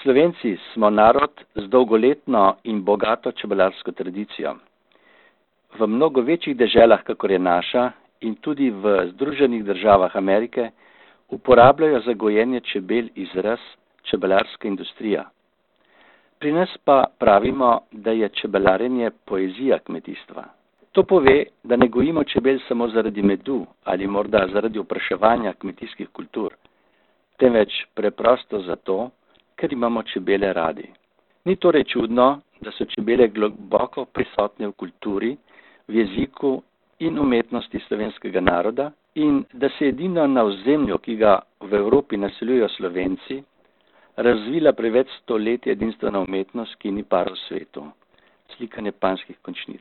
Slovenci smo narod z dolgoletno in bogato čebelarsko tradicijo. V mnogo večjih deželah, kakor je naša, in tudi v Združenih državah Amerike, uporabljajo za gojenje čebel izraz čebelarska industrija. Pri nas pa pravimo, da je čebelarjenje poezija kmetijstva. To pove, da ne gojimo čebel samo zaradi medu ali morda zaradi opraševanja kmetijskih kultur, temveč preprosto zato, ker imamo čebele radi. Ni torej čudno, da so čebele globoko prisotne v kulturi, v jeziku in umetnosti slovenskega naroda in da se edino na ozemlju, ki ga v Evropi naseljujejo Slovenci, razvila pre več stoletij edinstvena umetnost, ki ni par v svetu, slikanje panjskih končnic.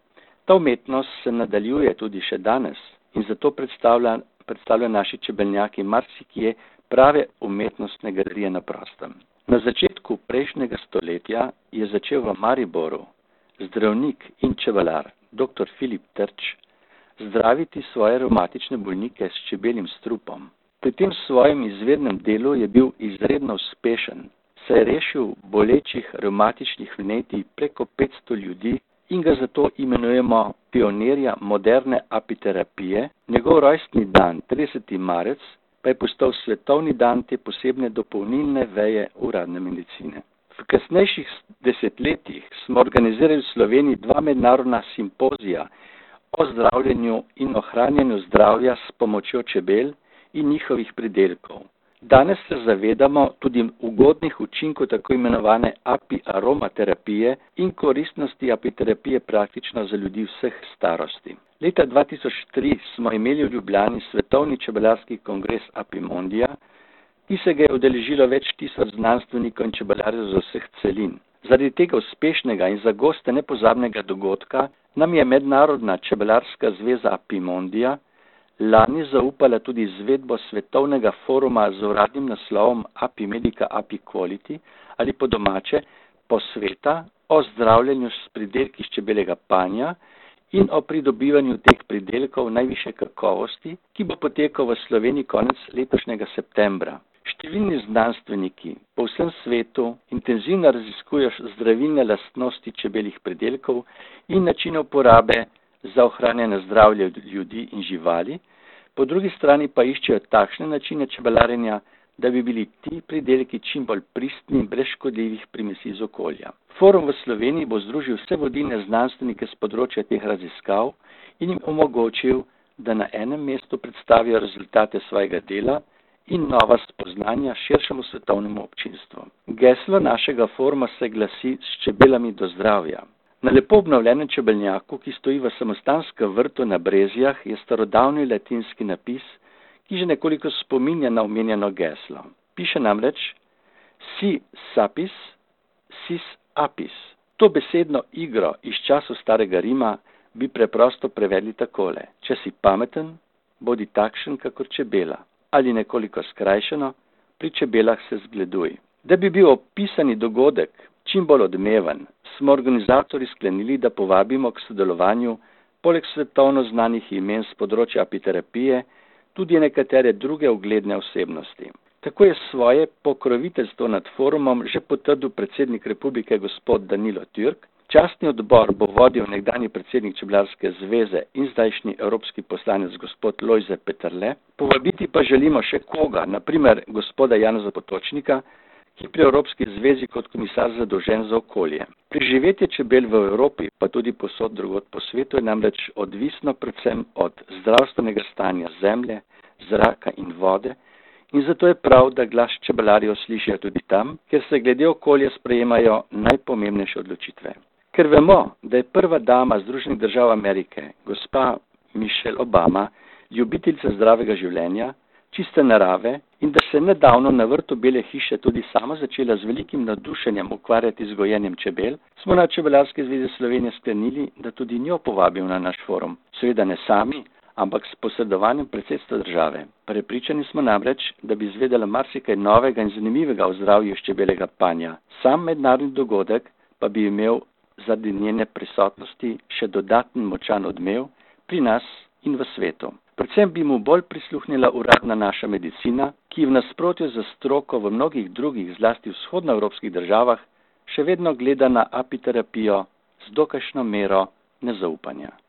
Ta umetnost se nadaljuje tudi še danes in zato predstavlja naši čebelnjaki marsikje prave umetnostne galerije na prostem. Na začetku prejšnjega stoletja je začel v Mariboru zdravnik in čebelar dr. Filip Trč zdraviti svoje revmatične bolnike s čebeljim strupom. Pri tem svojem izvirnem delu je bil izredno uspešen, saj je rešil bolečih revmatičnih vnetij preko 500 ljudi in ga zato imenujemo pionirja moderne apiterapije. Njegov rojstni dan, 30. marec, pa je postal svetovni dan te posebne dopolnilne veje uradne medicine. V kasnejših desetletjih smo organizirali v Sloveniji 2 mednarodna simpozija o zdravljenju in ohranjanju zdravja s pomočjo čebel in njihovih pridelkov. Danes se zavedamo tudi ugodnih učinkov tako imenovane aromaterapije in koristnosti apiterapije praktično za ljudi vseh starosti. Leta 2003 smo imeli v Ljubljani svetovni čebelarski kongres Apimondija, ki se ga je udeležilo več tisoč znanstvenikov in čebelarjev z vseh celin. Zaradi tega uspešnega in za goste nepozabnega dogodka nam je Mednarodna čebelarska zveza Apimondija lani zaupala tudi izvedbo svetovnega foruma z uradnim naslovom Apimedica Apiquality ali po domače posveta o zdravljenju s pridelki iz čebeljega panja in o pridobivanju teh pridelkov najvišje kakovosti, ki bo potekal v Sloveniji konec letošnjega septembra. Številni znanstveniki po vsem svetu intenzivno raziskujejo zdravilne lastnosti čebeljih pridelkov in načine uporabe za ohranjanje zdravja ljudi in živali, po drugi strani pa iščejo takšne načine čebelarjenja, da bi bili ti pridelki čim bolj pristni in brez škodljivih primesi iz okolja. Forum v Sloveniji bo združil vse vodilne znanstvenike z področja teh raziskav in jim omogočil, da na enem mestu predstavijo rezultate svojega dela in nova spoznanja širšemu svetovnemu občinstvu. Geslo našega foruma se glasi s čebelami do zdravja. Na lepo obnovljenem čebelnjaku, ki stoji v samostanskem vrtu na Brezjah, je starodavni latinski napis, ki že nekoliko spominja na omenjeno geslo. Piše namreč si sapis, sis apis. To besedno igro iz časov starega Rima bi preprosto prevedli takole: če si pameten, bodi takšen kakor čebela. Ali nekoliko skrajšano, pri čebelah se zgleduj. Da bi bil opisani dogodek čim bolj odmeven, smo organizatorji sklenili, da povabimo k sodelovanju poleg svetovno znanih imen z področja apiterapije tudi nekatere druge ugledne osebnosti. Tako je svoje pokroviteljstvo nad forumom že potrdil predsednik republike gospod Danilo Türk. Častni odbor bo vodil nekdanji predsednik Čebelarske zveze in zdajšnji evropski poslanec gospod Lojze Peterle. Povabiti pa želimo še koga, na primer gospoda Janeza Potočnika, ki pri Evropski zvezi kot komisar zadolžen za okolje. Preživetje čebel v Evropi, pa tudi posod drugod po svetu, je namreč odvisno predvsem od zdravstvenega stanja zemlje, zraka in vode in zato je prav, da glas čebelarjev slišijo tudi tam, kjer se glede okolja sprejemajo najpomembnejše odločitve. Ker vemo, da je prva dama Združenih držav Amerike, gospa Michelle Obama, ljubiteljica zdravega življenja, čiste narave in da se nedavno na vrtu Bele hiše tudi sama začela z velikim navdušenjem ukvarjati z gojenjem čebel, smo na Čebelarski zvezi Slovenije sklenili, da tudi njo povabimo na naš forum. Seveda ne sami, ampak s posredovanjem predsedstva države. Prepričani smo namreč, da bi izvedela marsikaj novega in zanimivega o zdravju čebeljega panja. Sam mednarodni dogodek pa bi imel zaradi njene prisotnosti še dodaten močan odmev pri nas in v svetu. Predvsem bi mu bolj prisluhnila uradna naša medicina, ki v nasprotju z stroko v mnogih drugih, zlasti vzhodnoevropskih državah, še vedno gleda na apiterapijo z dokajšno mero nezaupanja.